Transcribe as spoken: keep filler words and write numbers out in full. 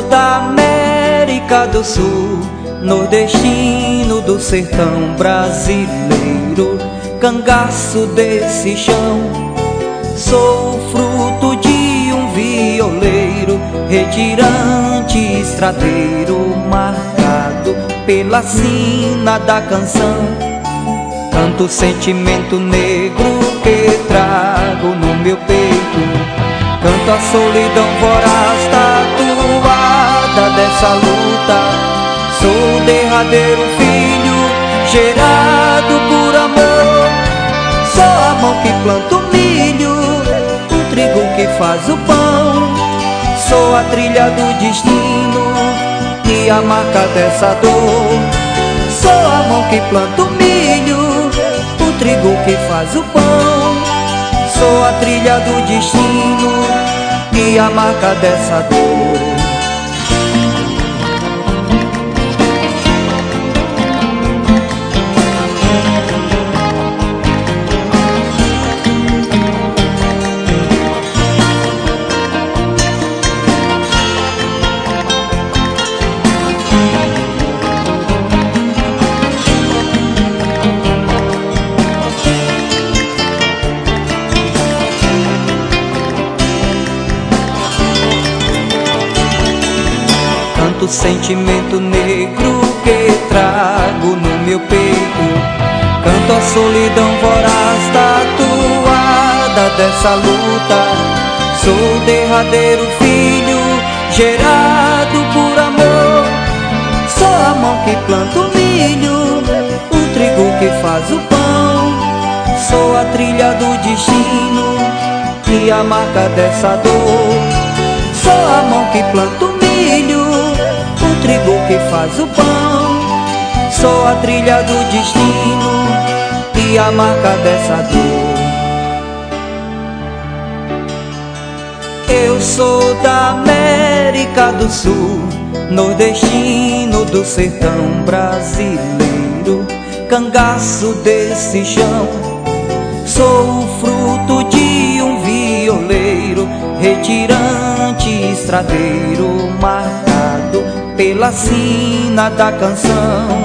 da América do Sul, nordestino do sertão brasileiro, cangaço desse chão. Sou fruto de um violeiro, retirante, estradeiro, marcado pela sina da canção. Canto o sentimento negro que trago no meu peito, canto a solidão voraz tatuada dessa luta. Sou o derradeiro filho gerado por amor. Sou a mão que planta o milho, o trigo que faz o pão. Sou a trilha do destino e a marca dessa dor. Sou a mão que planta o milho, o trigo que faz o pão. Sou a trilha do destino e a marca dessa dor. Canto o sentimento negro que trago no meu peito, canto a solidão voraz tatuada dessa luta. Sou o derradeiro filho gerado por amor. Sou a mão que planta o milho, o trigo que faz o pão. Sou a trilha do destino e a marca dessa dor. Sou a mão que planta o milho, o trigo que faz o pão. Sou a trilha do destino e a marca dessa dor. Eu sou da América do Sul, nordestino do sertão brasileiro, cangaço desse chão. Sou o fruto de um violeiro, retirante, estradeiro, marcado pela sina da canção.